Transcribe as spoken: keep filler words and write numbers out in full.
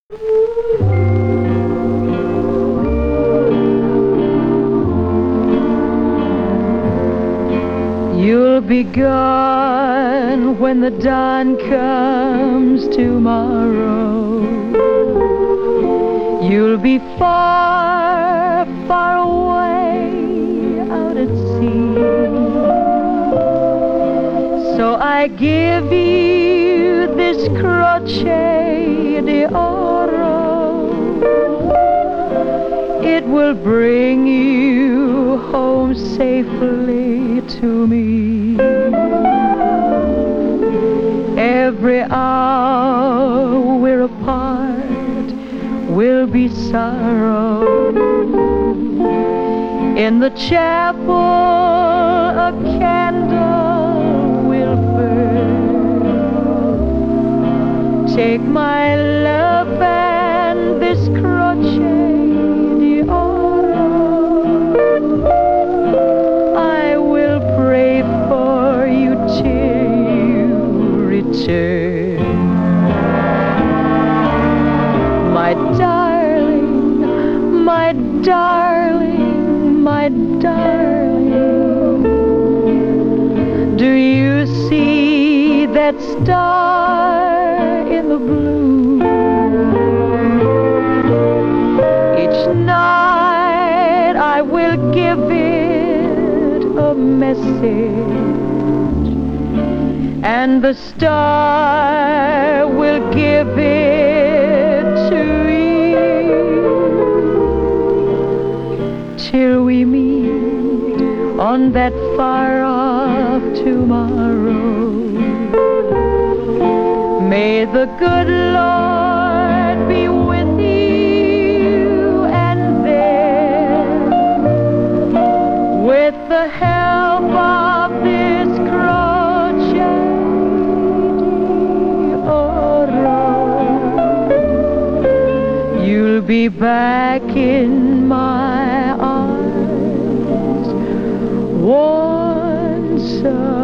You'll be gone when the dawn comes tomorrow. You'll be far, far away out at sea. So I give you this Croce d'Oro. It will bring you home safely to me. Every hour we're apart will be sorrow. In the chapel a candle will burn. Take my love and this Croce d'Oro. I will pray for you till you return. My darling, my darling, my darling, do you see that star in the blue? Each night I will give it a message, and the star will give it to you till we meet on that far-off tomorrow. May the good Lord be with you, and then, with the help of this Croce d'Oro, you'll be back in my arms once again.